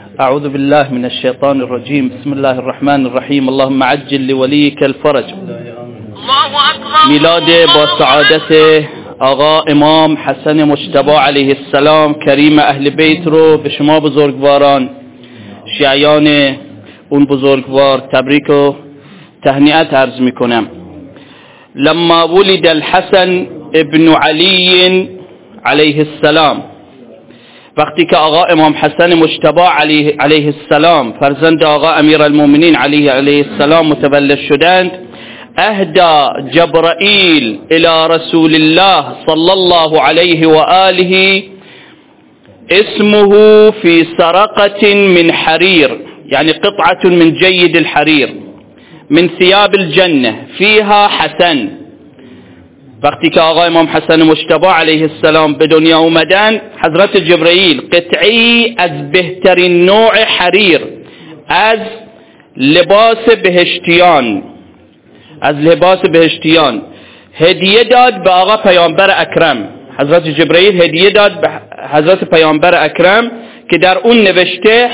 اعوذ بالله من الشیطان الرجیم. بسم الله الرحمن الرحیم. اللهم عجل لوليك الفرج. میلاد با سعادت آقا امام حسن مجتبی علیه السلام کریم اهل بیت رو به شما بزرگواران شیعیان اون بزرگوار تبریک و تهنئت عرض میکنم. لما ولد الحسن ابن علی علیه السلام، وقتی که آقا امام حسن مجتبی علیه السلام فرزند آقا امیر المؤمنین علیه السلام متولد شدند، اهدى جبرائیل الى رسول الله صلی الله علیه و آله اسمه في سرقة من حرير، يعني قطعة من جيد الحرير من ثياب الجنة فيها حسن. وقتی که آقا امام حسن مجتبی علیه السلام به دنیا اومدن، حضرت جبرئیل قطعی از بهترین نوع حریر، از لباس بهشتیان هدیه داد به آقا پیامبر اکرم. حضرت جبرئیل هدیه داد به حضرت پیامبر اکرم که در اون نوشته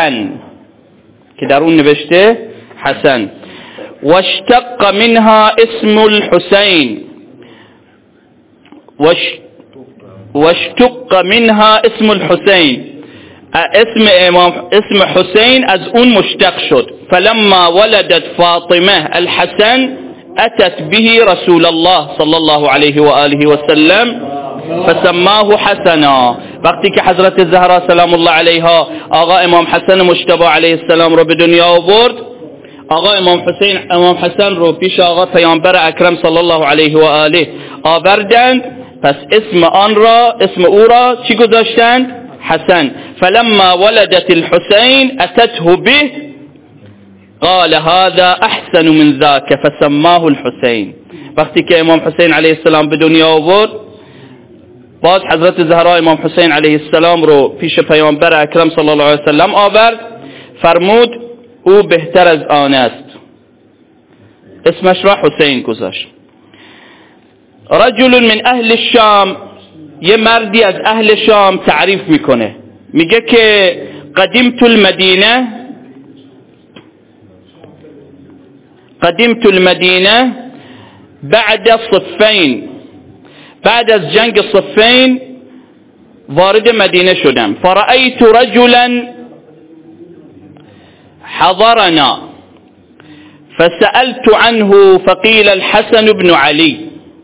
حسن. واشتق منها اسم الحسین، واشتق منها اسم الحسین، اسم حسین از اون مشتق شد. فلما ولدت فاطمه الحسن اتت به رسول الله صلی الله علیه و آله و سلم فسماه حسنا. وقتی که حضرت زهرا سلام الله علیها آقا امام حسن مجتبی علیه السلام رو به دنیا آورد، آقا امام حسن رو پیش آقا پیامبر اکرم صلی الله علیه و آله آوردند، پس اسم او را چی گذاشتند؟ حسن. فلما ولدت الحسین اتته به قال هذا احسن من ذاك فسماه الحسین. وقتی که امام حسین علیه السلام به دنیا آورد، باز حضرت زهرا امام حسین علیه السلام رو پیش پیامبر اکرم صلی الله علیه وسلم آورد، فرمود او بهتر از آن است، اسمش را حسین گذاشت. رجل من اهل الشام، یه مردی از اهل شام تعریف میکنه، میگه که قدمت المدینه بعد صفین، بعد از جنگ صفین وارد مدینه شدم. فرأیت رجلا حضرنا فسألت عنه فقیل الحسن بن علی.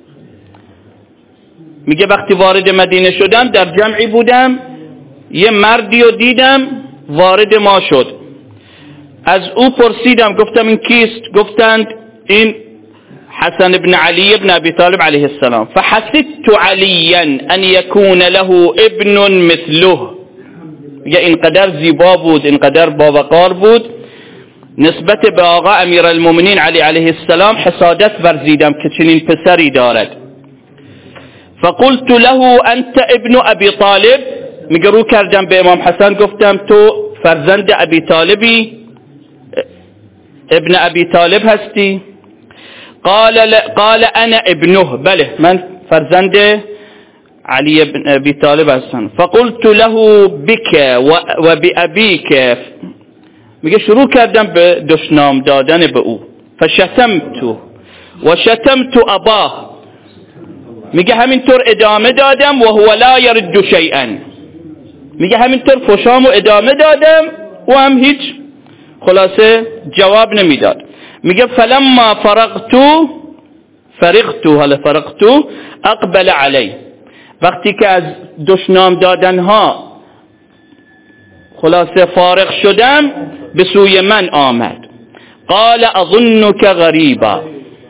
میگه وقتی وارد مدینه شدم در جمعی بودم، یه مردی رو دیدم وارد ما شد، از او پرسیدم، گفتم این کیست؟ گفتند این حسن ابن علی ابن ابی طالب علیه السلام. فحسدت علیا ان یکون له ابن مثله. میگه اینقدر زیبا بود، اینقدر باوقار بود، نسبت به آقا امیر المؤمنین علی علیه السلام حسادت ورزیدم که چنین پسری دارد. فقلت له انت ابن ابی طالب. میگه رو کردم به امام حسن گفتم تو فرزند ابی طالبی، ابن ابی طالب هستی؟ قال انا ابنه، بله من فرزند علی ابن ابی طالب هستم. فقلت له بك و بابیک. میگه شروع کردم به دشنام دادن به او. فشتمت و شتمت اباه. میگه همینطور ادامه دادم و هو لا يرد شیئا. میگه همینطور فشامو ادامه دادم و هم هیچ خلاصه جواب نمیداد. میگه فلما فرغت اقبل علی. وقتی که از دشنام دادنها خلاصه فارغ شدم، به سوی من آمد. قال اظنك غریبا،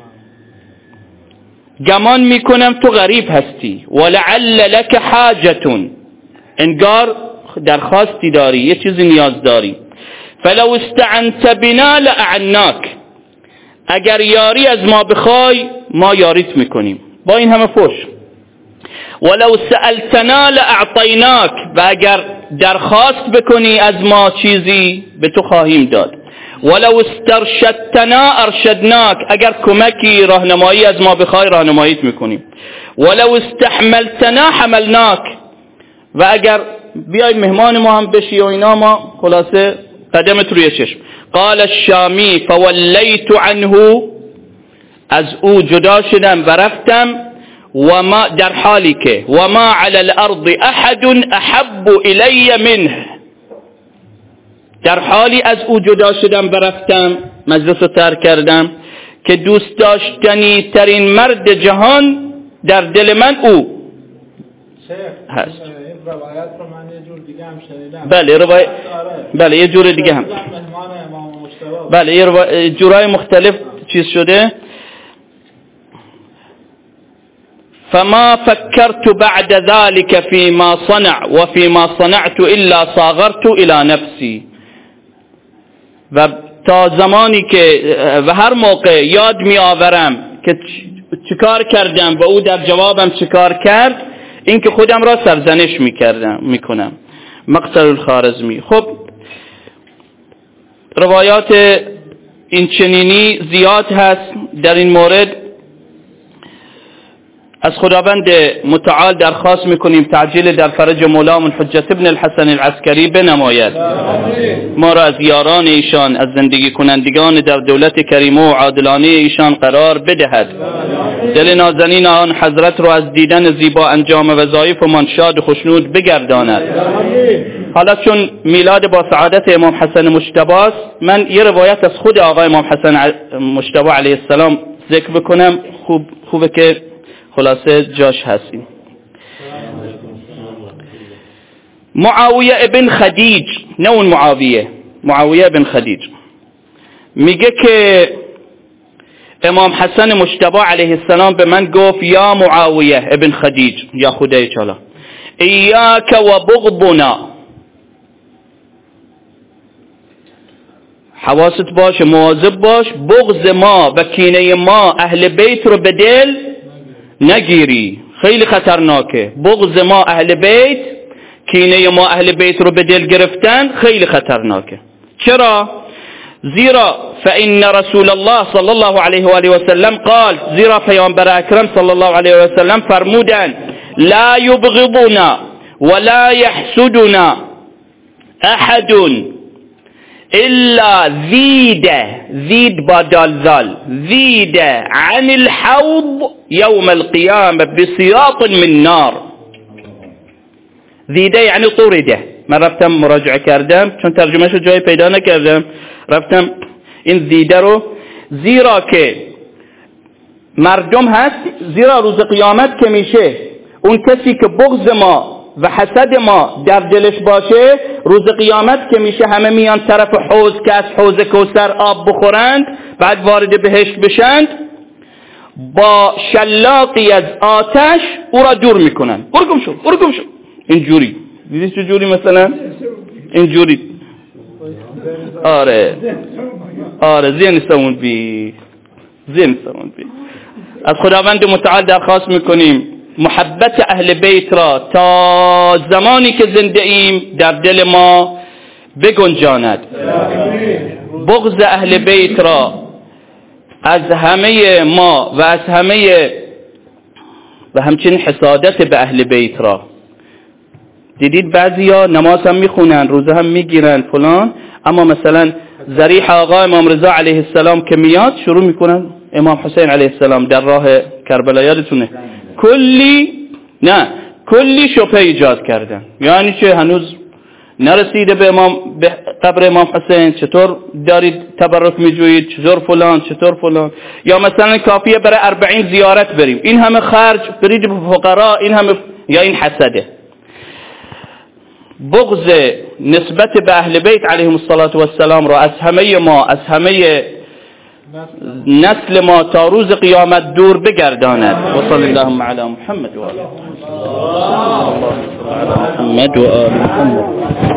گمان میکنم تو غریب هستی. ولعل لك حاجة، انگار درخواستی داری، یه چیزی نیاز داری. فلو استعنت بنا لأعناک، اگر یاری از ما بخوای ما یاریت میکنیم. با این همه فوش. ولو سألتنا لأعطیناک، و اگر درخواست بکنی از ما چیزی به تو خواهیم داد. ولو استرشدتنا ارشدناک، اگر کمکی راهنمایی از ما بخوای راهنماییت میکنیم. ولو استحملتنا حملناک، و اگر بیای مهمان ما هم بشی و اینا، ما خلاصه قدمت روی چشم. قال الشامی فولیت عنه، از او جدا شدم و رفتم، و ما در حالی که و ما علی الارض احد احب الی منه، در حالی از او جدا شدم و رفتم، مجلس رو ترک کردم که دوست داشتنی ترین مرد جهان در دل من او هست. روایت رو من یه جور دیگه هم شنیدم. بله روایت، بله یه جور دیگه هم، بله یه جورای مختلف چیز شده. فما فكرت بعد ذلك فيما صنع وفيما صنعت الا صاغرت الى نفسي، و تا زمانی که و هر موقع یاد می آورم که چیکار کردم و او در جوابم چیکار کرد، این که خودم را سرزنش میکنم. مقصر الخارزمی. خب روایات این چنینی زیاد هست. در این مورد از خداوند متعال درخواست میکنیم تعجیل در فرج مولامون حجت ابن الحسن العسکری بنماید، ما را از یاران ایشان، از زندگی کنندگان در دولت کریمه و عادلانه ایشان قرار بدهد، دل نازنین آن حضرت را از دیدن زیبا انجام وظایف و من شاد و خوشنود بگرداند. حالا چون میلاد با سعادت امام حسن مجتبی است، من یه روایت از خود آقای امام حسن مجتبی علیه السلام ذکر بکنم، خوبه که خلاصه جاش هستیم. معاویه ابن خدیج، نه اون معاویه ابن خدیج، میگه که امام حسن مجتبی علیه السلام به من گفت یا معاویه ابن خدیج، یا خدای چالا، ایاک و بغضنا، حواست باش، مواظب باش، بغض ما و کینه ما اهل بیت رو به دل نگیری، خیلی خطرناکه. بغض ما اهل بیت، کینه ما اهل بیت رو به دل گرفتن خیلی خطرناکه. چرا؟ زیرا فإن رسول الله صلی الله علیه و آله و سلم قال، زیرا پیامبر اکرم صلی الله علیه و سلم فرمودند لا یبغضنا ولا یحسدنا احد الا زید با دالزال، زید عن الحوض یوم القیامه بسیاط من نار. زیده یعنی طورده. من رفتم مراجعه کردم چون ترجمهشو جای پیدا نکردم، رفتم این زیده رو، زیرا که مردم هست، زیرا روز قیامت که میشه اون کسی که بغض ما و حسد ما در دلش باشه، روز قیامت که میشه همه میان طرف حوض که از حوض کوثر آب بخورند، بعد وارد بهشت بشند، با شلاقی از آتش او را دور میکنن. برگم شو اینجوری. دیدی چه جوری؟ مثلا اینجوری. آره زین سمون بی. از خداوند متعال درخواست میکنیم محبت اهل بیت را تا زمانی که زنده ایم در دل ما بگنجاند، بغض اهل بیت را از همه ما و از همه و همچنین حسادت به اهل بیت را. دیدید بعضیا نماز هم میخونن، روزه هم میگیرن فلان، اما مثلا ذریح آقا امام رضا علیه السلام که میاد شروع میکنن امام حسین علیه السلام در راه کربلا، یادتونه کلی شبهه ایجاد کردن. یعنی چه؟ هنوز نرسیده به قبر امام حسین، چطور دارید تبرک میجویید، چطور فلان. یا مثلا کافیه برای 40 زیارت بریم، این همه خرج برید به فقرا، این همه، یا این حسده. بغض نسبت به اهل بیت علیهم السلام را از همه ما، از همه نسل ما تا روز قیامت دور بگرداند. و صلی اللهم علی محمد و آل محمد.